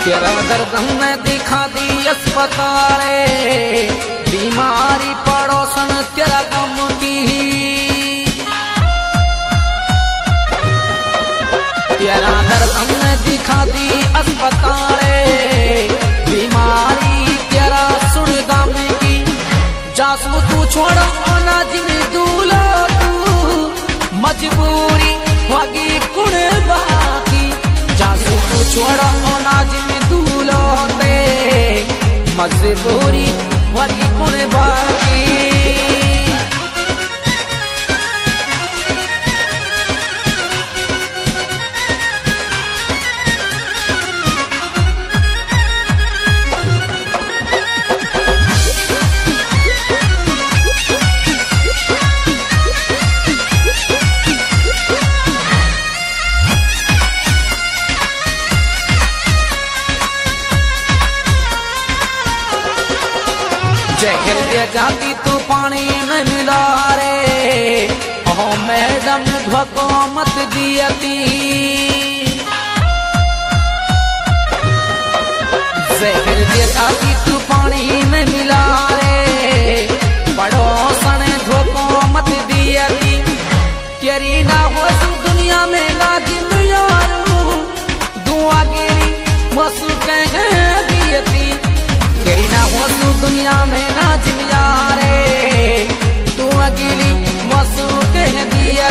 तेरा दर्द हमने दिखा दी अस्पताल, बीमारी पड़ोसन तेरा गम की। तेरा दर्द हमने दिखा दी अस्पताल, बीमारी तेरा सुन गम की। जासू तू छोड़ा ना जिन दूल्हा तू, मजबूरी होगी कुण बाकी। जासू तू छोड़ा ना जिन दूल्हा ते, मजबूरी होगी कुण बाकी। जहर दे जाती तू पानी में मिला रे, ओ मैडम धोखो मत दियती। जहर दे जाती तू पानी में मिला रे, पड़ोसन धोखो मत दियती। तेरी ना हो दुनिया में लाजिम यारू, दुआ गिरी मसू कह दियती। तेरी ना हो दुनिया में ना जिमिया रे, तू अकेली मसू कह दिया।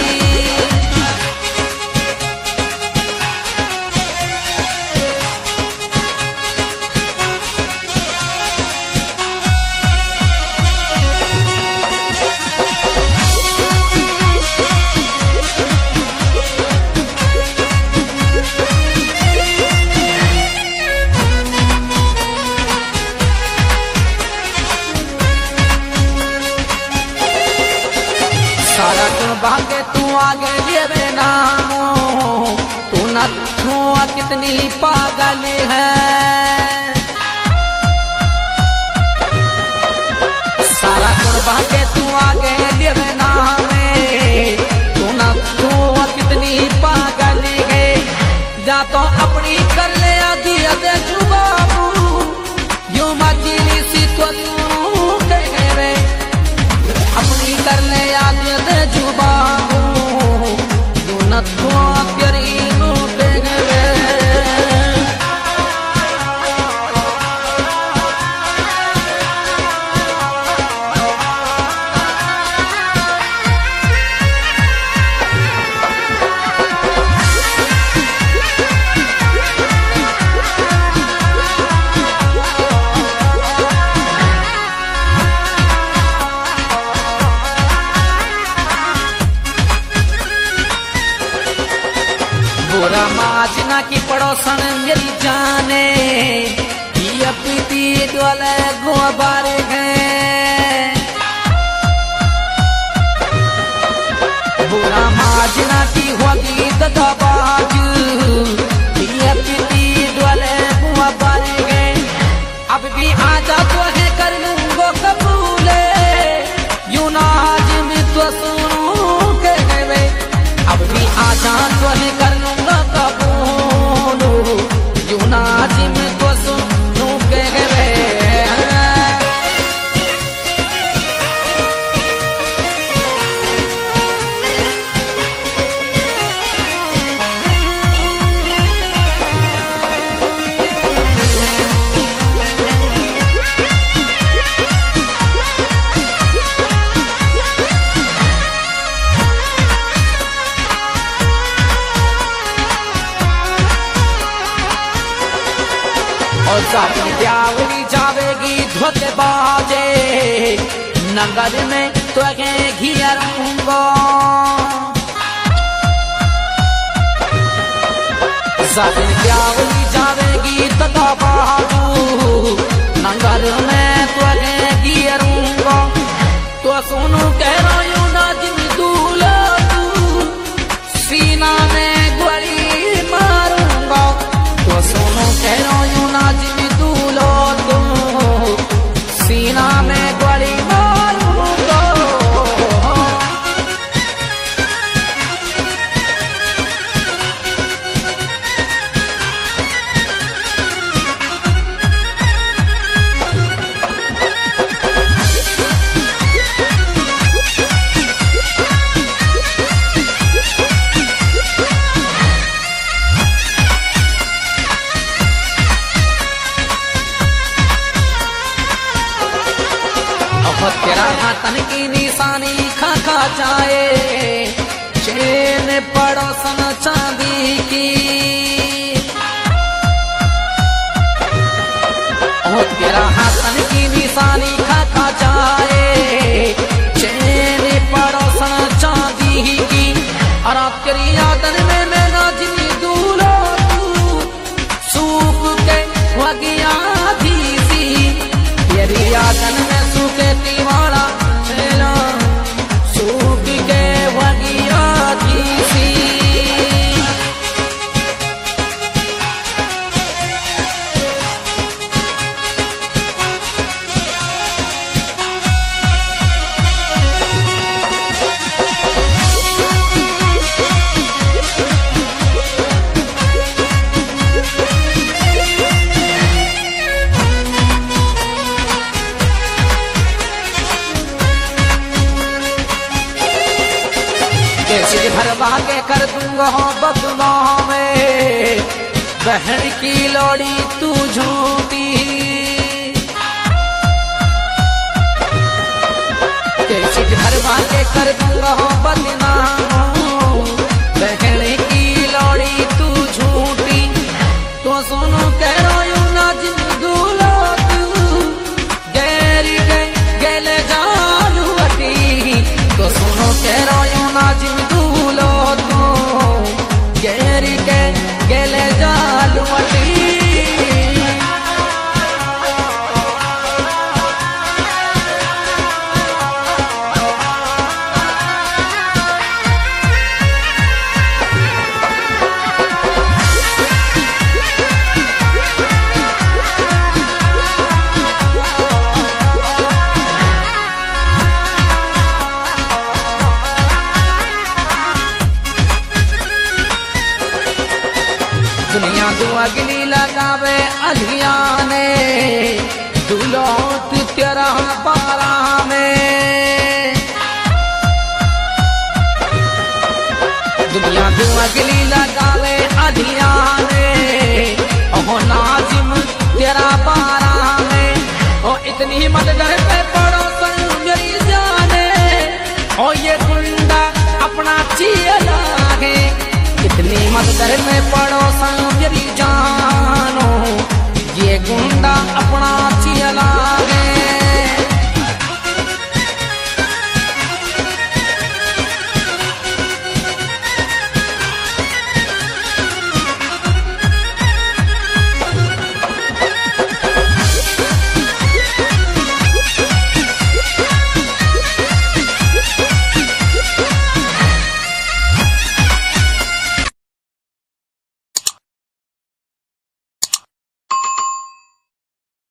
सारा क्यों भागे तू आगे ये नामो, तू न छुआ कितनी पागल है। सारा क्यों भागे तू आगे ये नामे, तू न छुआ कितनी पागल है। जा तो अपनी कर ले आदि अदे जुबाबू, यूं मजीली सी तो तू कह रे। अपनी कर ले याद दे जुबाबू, तू न तो प्यारी नो देवे। बुरा माजना की पड़ोसन मेरी जाने, ये पीती डोले गोबर गए। बुरा माजना की होगी दगाबाज, ये पीती डोले गोबर गए। अब भी आजा तो है कर लूंगो कबूले, यूं ना आज में तो सुनू कहवे। अब भी आजा तो है कर लूंगा कबूलू, यूं ना आज में तो सुनू कहवे। और साथी ब्यावली जावेगी धोते बाजे, नगर में तो घिया रहूंगा। साथी ब्यावली जावेगी तथा बाजू, नगर में तो घिया रहूंगा। तो सुनू कह रहा यूं ना जिन दूल्हा तू, सीना में गोली मारूंगा। तो सुनू कह रहा यूं ना जिन दूल्हा तू, सीना में गोली मारूंगा। जाए चेन पड़ोसन चांदी की ओ तेरा हाथन की निशानी खाता जाए चेन पड़ोसन चांदी की और आप तेरी यादन में मैं नाजनी दूल्हा तू सूख के वगिया थी सी तेरी यादन में सूखे दीवाना चला सूख के वगिया थी सी कैसे भरवा के कर दूंगा बदला में बहन की लोड़ी तू झूठी कैसे भरवा के कर दूंगा बदला बहन की लोड़ी तू झूठी तो सुनो कह रहा हूं ना जिन दूल्हा तू गैरी गैले जानू अटी तो सुनो कह रहा हूं ना जिन गैरी के गले जालू दुनिया तू अगली लगावे अलिया ने दुलौत तेरा पारा में दुनिया तू अगली लगावे अलिया ने ओ नाजिम तेरा पारा में ओ इतनी मत डर पे पड़ो मेरी जाने ओ ये गुंडा अपना चियला है इतनी मत डर में पड़ो मेरी जानो ये गुंडा अपना चियला